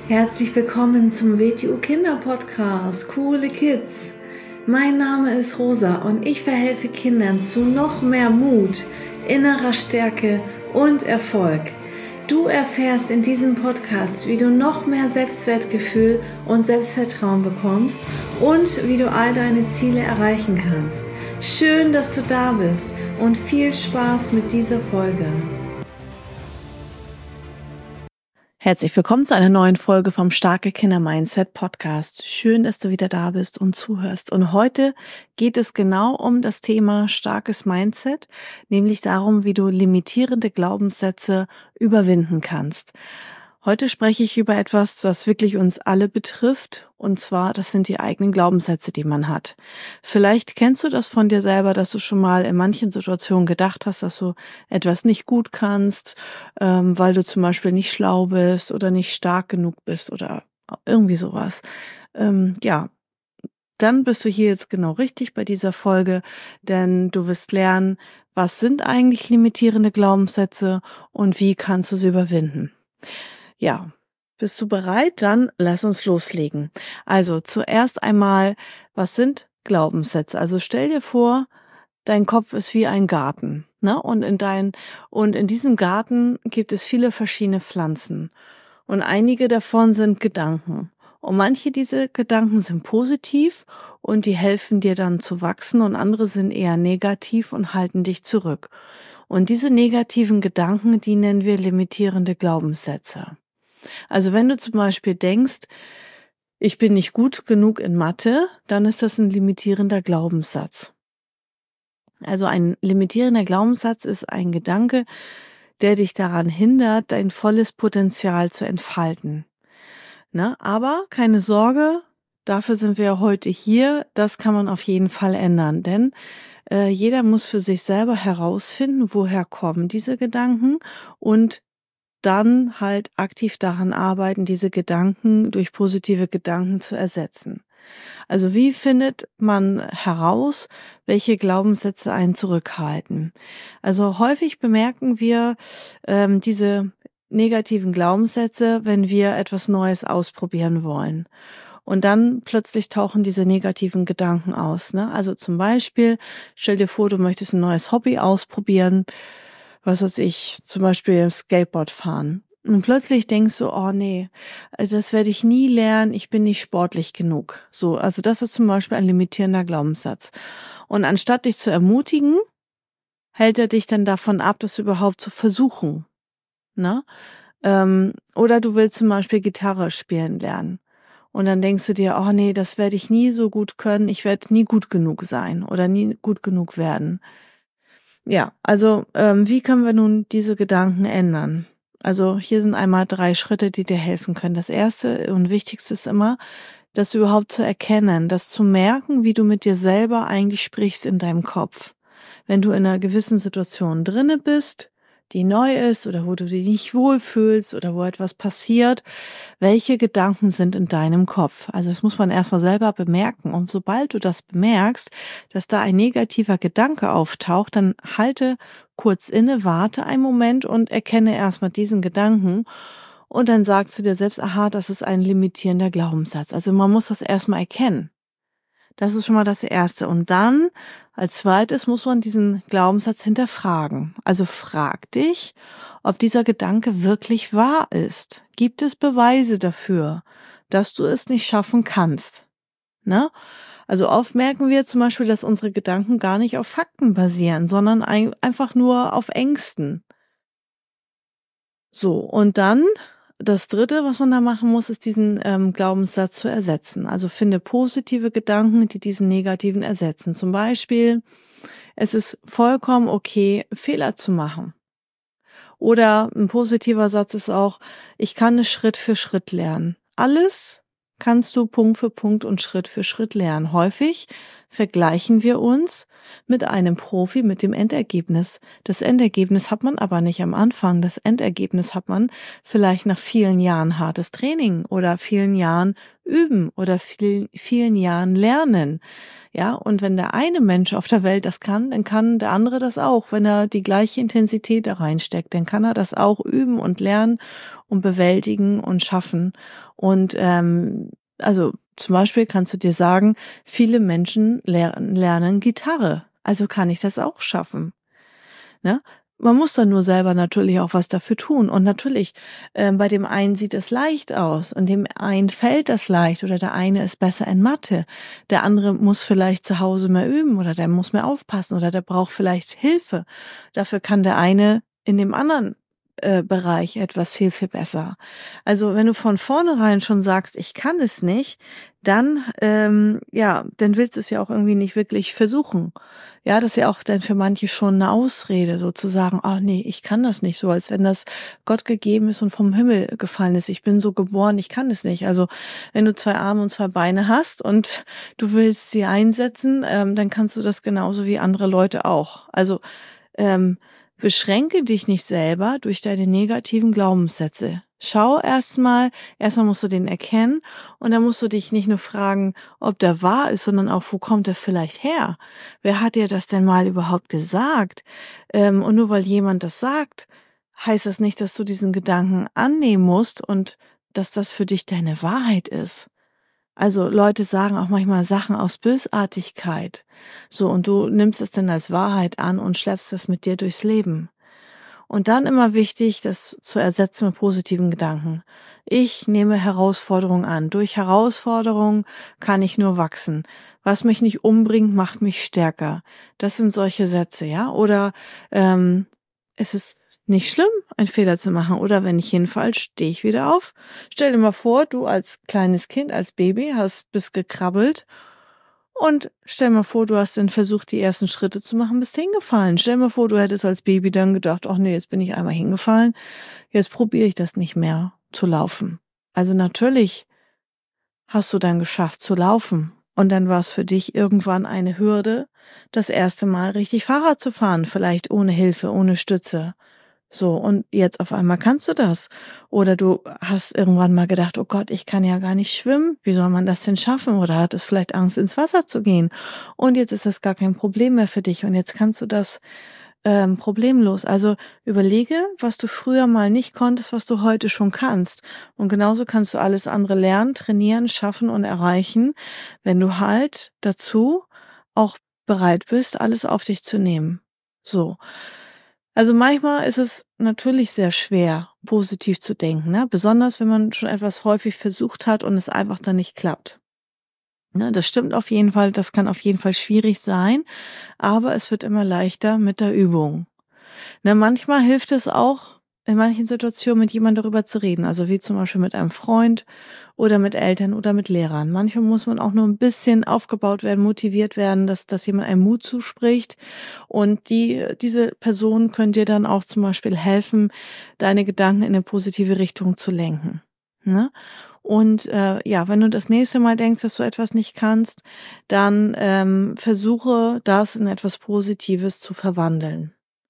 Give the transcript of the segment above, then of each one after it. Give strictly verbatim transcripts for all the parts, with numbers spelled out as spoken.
Herzlich willkommen zum W T U Kinder Podcast, Coole Kids. Mein Name ist Rosa und ich verhelfe Kindern zu noch mehr Mut, innerer Stärke und Erfolg. Du erfährst in diesem Podcast, wie du noch mehr Selbstwertgefühl und Selbstvertrauen bekommst und wie du all deine Ziele erreichen kannst. Schön, dass du da bist und viel Spaß mit dieser Folge. Herzlich willkommen zu einer neuen Folge vom Starke Kinder Mindset Podcast. Schön, dass du wieder da bist und zuhörst. Und heute geht es genau um das Thema starkes Mindset, nämlich darum, wie du limitierende Glaubenssätze überwinden kannst. Heute spreche ich über etwas, das wirklich uns alle betrifft, und zwar, das sind die eigenen Glaubenssätze, die man hat. Vielleicht kennst du das von dir selber, dass du schon mal in manchen Situationen gedacht hast, dass du etwas nicht gut kannst, ähm, weil du zum Beispiel nicht schlau bist oder nicht stark genug bist oder irgendwie sowas. Ähm, ja, dann bist du hier jetzt genau richtig bei dieser Folge, denn du wirst lernen, was sind eigentlich limitierende Glaubenssätze und wie kannst du sie überwinden. Ja, bist du bereit? Dann lass uns loslegen. Also zuerst einmal, was sind Glaubenssätze? Also stell dir vor, dein Kopf ist wie ein Garten, ne? Und in dein, und in diesem Garten gibt es viele verschiedene Pflanzen. Und einige davon sind Gedanken. Und manche dieser Gedanken sind positiv und die helfen dir dann zu wachsen und andere sind eher negativ und halten dich zurück. Und diese negativen Gedanken, die nennen wir limitierende Glaubenssätze. Also wenn du zum Beispiel denkst, ich bin nicht gut genug in Mathe, dann ist das ein limitierender Glaubenssatz. Also ein limitierender Glaubenssatz ist ein Gedanke, der dich daran hindert, dein volles Potenzial zu entfalten. Ne? Aber keine Sorge, dafür sind wir heute hier. Das kann man auf jeden Fall ändern, denn äh, jeder muss für sich selber herausfinden, woher kommen diese Gedanken und dann halt aktiv daran arbeiten, diese Gedanken durch positive Gedanken zu ersetzen. Also wie findet man heraus, welche Glaubenssätze einen zurückhalten? Also häufig bemerken wir ähm, diese negativen Glaubenssätze, wenn wir etwas Neues ausprobieren wollen. Und dann plötzlich tauchen diese negativen Gedanken aus. Ne? Also zum Beispiel, stell dir vor, du möchtest ein neues Hobby ausprobieren, was weiß ich, zum Beispiel Skateboard fahren. Und plötzlich denkst du, oh nee, das werde ich nie lernen, ich bin nicht sportlich genug. So, also das ist zum Beispiel ein limitierender Glaubenssatz. Und anstatt dich zu ermutigen, hält er dich dann davon ab, das überhaupt zu versuchen. Ne? Ähm, oder du willst zum Beispiel Gitarre spielen lernen. Und dann denkst du dir, oh nee, das werde ich nie so gut können, ich werde nie gut genug sein oder nie gut genug werden. Ja, also ähm, wie können wir nun diese Gedanken ändern? Also hier sind einmal drei Schritte, die dir helfen können. Das erste und wichtigste ist immer, das überhaupt zu erkennen, das zu merken, wie du mit dir selber eigentlich sprichst in deinem Kopf. Wenn du in einer gewissen Situation drinne bist, die neu ist oder wo du dich nicht wohlfühlst oder wo etwas passiert, welche Gedanken sind in deinem Kopf? Also das muss man erstmal selber bemerken. Und sobald du das bemerkst, dass da ein negativer Gedanke auftaucht, dann halte kurz inne, warte einen Moment und erkenne erstmal diesen Gedanken. Und dann sagst du dir selbst, aha, das ist ein limitierender Glaubenssatz. Also man muss das erstmal erkennen. Das ist schon mal das Erste. Und dann, als zweites, muss man diesen Glaubenssatz hinterfragen. Also frag dich, ob dieser Gedanke wirklich wahr ist. Gibt es Beweise dafür, dass du es nicht schaffen kannst? Ne? Also oft merken wir zum Beispiel, dass unsere Gedanken gar nicht auf Fakten basieren, sondern ein, einfach nur auf Ängsten. So, und dann das Dritte, was man da machen muss, ist diesen ähm, Glaubenssatz zu ersetzen. Also finde positive Gedanken, die diesen negativen ersetzen. Zum Beispiel, es ist vollkommen okay, Fehler zu machen. Oder ein positiver Satz ist auch, ich kann es Schritt für Schritt lernen. Alles kannst du Punkt für Punkt und Schritt für Schritt lernen. Häufig vergleichen wir uns mit einem Profi, mit dem Endergebnis. Das Endergebnis hat man aber nicht am Anfang. Das Endergebnis hat man vielleicht nach vielen Jahren hartes Training oder vielen Jahren Üben oder vielen, vielen Jahren Lernen. Ja, und wenn der eine Mensch auf der Welt das kann, dann kann der andere das auch. Wenn er die gleiche Intensität da reinsteckt, dann kann er das auch üben und lernen und bewältigen und schaffen. Und ähm, also zum Beispiel kannst du dir sagen, viele Menschen lernen, lernen Gitarre. Also kann ich das auch schaffen. Ne? Man muss dann nur selber natürlich auch was dafür tun. Und natürlich, äh, bei dem einen sieht es leicht aus und dem einen fällt das leicht oder der eine ist besser in Mathe. Der andere muss vielleicht zu Hause mehr üben oder der muss mehr aufpassen oder der braucht vielleicht Hilfe. Dafür kann der eine in dem anderen äh, Bereich etwas viel, viel besser. Also wenn du von vornherein schon sagst, ich kann es nicht, dann, ähm, ja, dann willst du es ja auch irgendwie nicht wirklich versuchen. Ja, das ist ja auch dann für manche schon eine Ausrede, sozusagen, ah nee, ich kann das nicht, so als wenn das Gott gegeben ist und vom Himmel gefallen ist. Ich bin so geboren, ich kann es nicht. Also wenn du zwei Arme und zwei Beine hast und du willst sie einsetzen, ähm, dann kannst du das genauso wie andere Leute auch. Also ähm, beschränke dich nicht selber durch deine negativen Glaubenssätze. Schau erstmal, erstmal musst du den erkennen und dann musst du dich nicht nur fragen, ob der wahr ist, sondern auch, wo kommt er vielleicht her? Wer hat dir das denn mal überhaupt gesagt? Ähm, und nur weil jemand das sagt, heißt das nicht, dass du diesen Gedanken annehmen musst und dass das für dich deine Wahrheit ist. Also Leute sagen auch manchmal Sachen aus Bösartigkeit. So, und du nimmst es dann als Wahrheit an und schleppst es mit dir durchs Leben. Und dann immer wichtig, das zu ersetzen mit positiven Gedanken. Ich nehme Herausforderungen an. Durch Herausforderungen kann ich nur wachsen. Was mich nicht umbringt, macht mich stärker. Das sind solche Sätze, ja? Oder ähm, es ist nicht schlimm, einen Fehler zu machen. Oder wenn ich hinfalle, stehe ich wieder auf. Stell dir mal vor, du als kleines Kind, als Baby, hast bist gekrabbelt. Und stell mal vor, du hast dann versucht, die ersten Schritte zu machen, bist hingefallen. Stell mal vor, du hättest als Baby dann gedacht, ach nee, jetzt bin ich einmal hingefallen, jetzt probiere ich das nicht mehr zu laufen. Also natürlich hast du dann geschafft zu laufen. Und dann war es für dich irgendwann eine Hürde, das erste Mal richtig Fahrrad zu fahren, vielleicht ohne Hilfe, ohne Stütze. So, und jetzt auf einmal kannst du das. Oder du hast irgendwann mal gedacht, oh Gott, ich kann ja gar nicht schwimmen. Wie soll man das denn schaffen? Oder hattest vielleicht Angst, ins Wasser zu gehen. Und jetzt ist das gar kein Problem mehr für dich. Und jetzt kannst du das ähm, problemlos. Also überlege, was du früher mal nicht konntest, was du heute schon kannst. Und genauso kannst du alles andere lernen, trainieren, schaffen und erreichen, wenn du halt dazu auch bereit bist, alles auf dich zu nehmen. So. Also manchmal ist es natürlich sehr schwer, positiv zu denken, ne? Besonders wenn man schon etwas häufig versucht hat und es einfach dann nicht klappt. Ne, das stimmt auf jeden Fall, das kann auf jeden Fall schwierig sein, aber es wird immer leichter mit der Übung. Ne, manchmal hilft es auch, in manchen Situationen mit jemandem darüber zu reden, also wie zum Beispiel mit einem Freund oder mit Eltern oder mit Lehrern. Manchmal muss man auch nur ein bisschen aufgebaut werden, motiviert werden, dass, dass jemand einem Mut zuspricht. Und die, diese Person können dir dann auch zum Beispiel helfen, deine Gedanken in eine positive Richtung zu lenken. Ne? Und äh, ja, wenn du das nächste Mal denkst, dass du etwas nicht kannst, dann ähm, versuche das in etwas Positives zu verwandeln.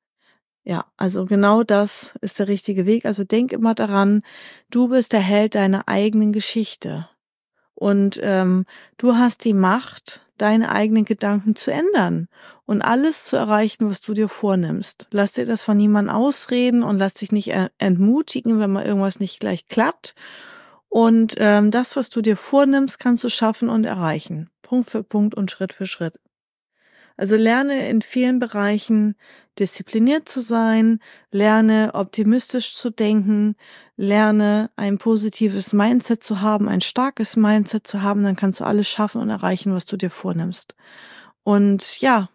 Ja, also genau das ist der richtige Weg. Also denk immer daran, du bist der Held deiner eigenen Geschichte. Und ähm, du hast die Macht, deine eigenen Gedanken zu ändern und alles zu erreichen, was du dir vornimmst. Lass dir das von niemandem ausreden und lass dich nicht entmutigen, wenn mal irgendwas nicht gleich klappt. Und ähm, das, was du dir vornimmst, kannst du schaffen und erreichen. Punkt für Punkt und Schritt für Schritt. Also lerne in vielen Bereichen diszipliniert zu sein, lerne optimistisch zu denken, lerne ein positives Mindset zu haben, ein starkes Mindset zu haben, dann kannst du alles schaffen und erreichen, was du dir vornimmst. Und ja,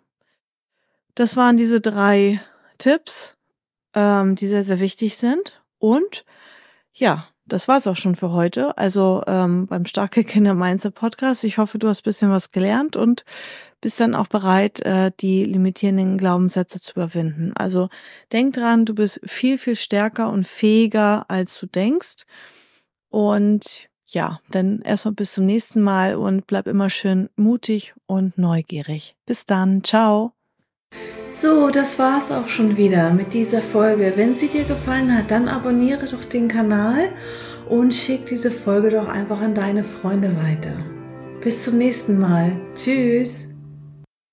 das waren diese drei Tipps, ähm, die sehr, sehr wichtig sind. Und ja, das war's auch schon für heute. Also ähm, beim Starke Kinder Mindset Podcast. Ich hoffe, du hast ein bisschen was gelernt und bist dann auch bereit, äh, die limitierenden Glaubenssätze zu überwinden. Also denk dran, du bist viel, viel stärker und fähiger, als du denkst. Und ja, dann erstmal bis zum nächsten Mal und bleib immer schön mutig und neugierig. Bis dann, ciao. So, das war's auch schon wieder mit dieser Folge. Wenn sie dir gefallen hat, dann abonniere doch den Kanal und schick diese Folge doch einfach an deine Freunde weiter. Bis zum nächsten Mal. Tschüss.